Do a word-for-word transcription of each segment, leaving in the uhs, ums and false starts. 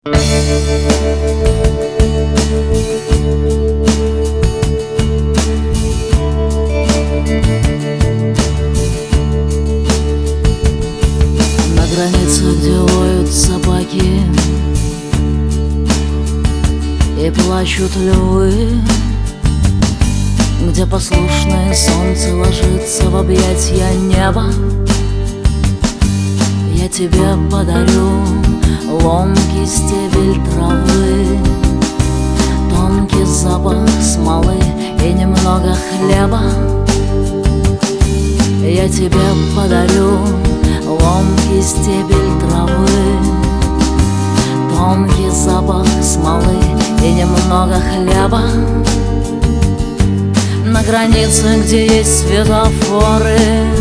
На границе, где воют собаки и плачут львы, где послушное солнце ложится в объятья неба, я тебе подарю ломкий стебель травы, тонкий запах смолы и немного хлеба. Я тебе подарю ломкий стебель травы, тонкий запах смолы и немного хлеба. На границе, где есть светофоры,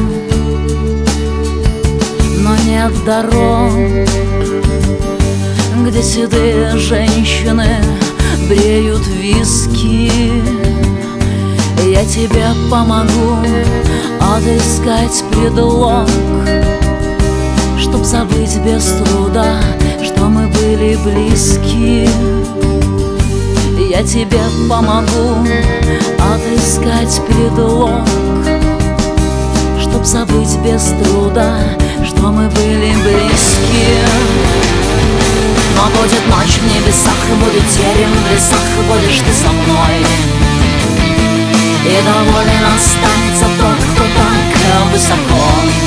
но нет дорог, где седые женщины бреют виски, я тебе помогу отыскать предлог, чтоб забыть без труда, что мы были близки. Я тебе помогу отыскать предлог, чтоб забыть без труда, что мы были близки. Но будет ночь в небесах, и будет терем в лесах, и будешь ты со мной. И доволен останется тот, кто так высоко.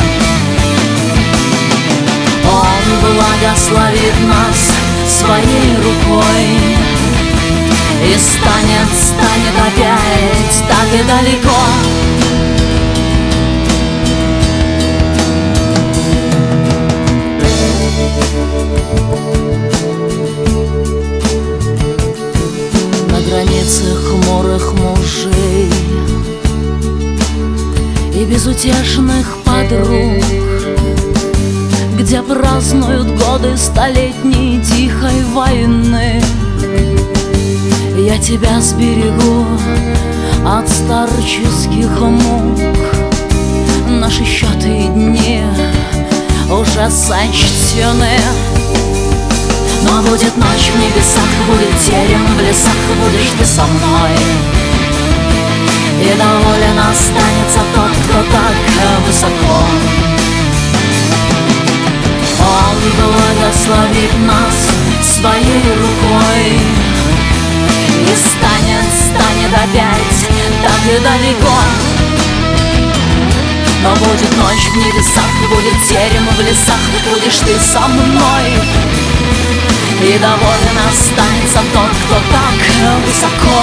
Он благословит нас своей рукой, и станет, станет опять так и далеко. На границе хмурых мужей и безутешных подруг, где празднуют годы столетней тихой войны, я тебя сберегу от старческих мук. Наши счеты и дни уже сочтены. Но будет ночь в небесах, будет терем в лесах, будешь ты со мной. И доволен останется тот, кто так высоко. Он благословит нас своей рукой, и станет, станет опять так и далеко. Но будет ночь в небесах, будет терем в лесах, будешь ты со мной. И доволен останется тот, кто так высоко.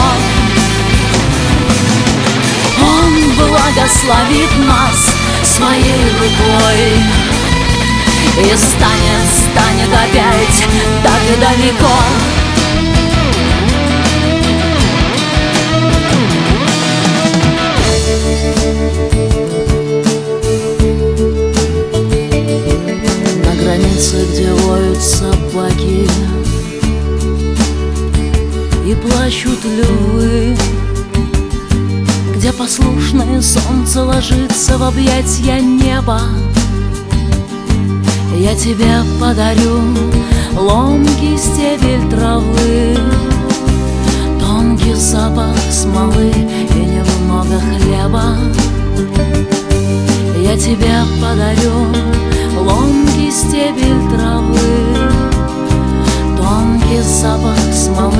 Он благословит нас своей рукой, и станет, станет опять так и далеко. Где воют собаки и плачут львы, где послушное солнце ложится в объятья неба, я тебе подарю ломкий стебель травы, тонкий запах смолы и немного хлеба. Я тебе подарю ломкий стебель травы, тонкий запах смолы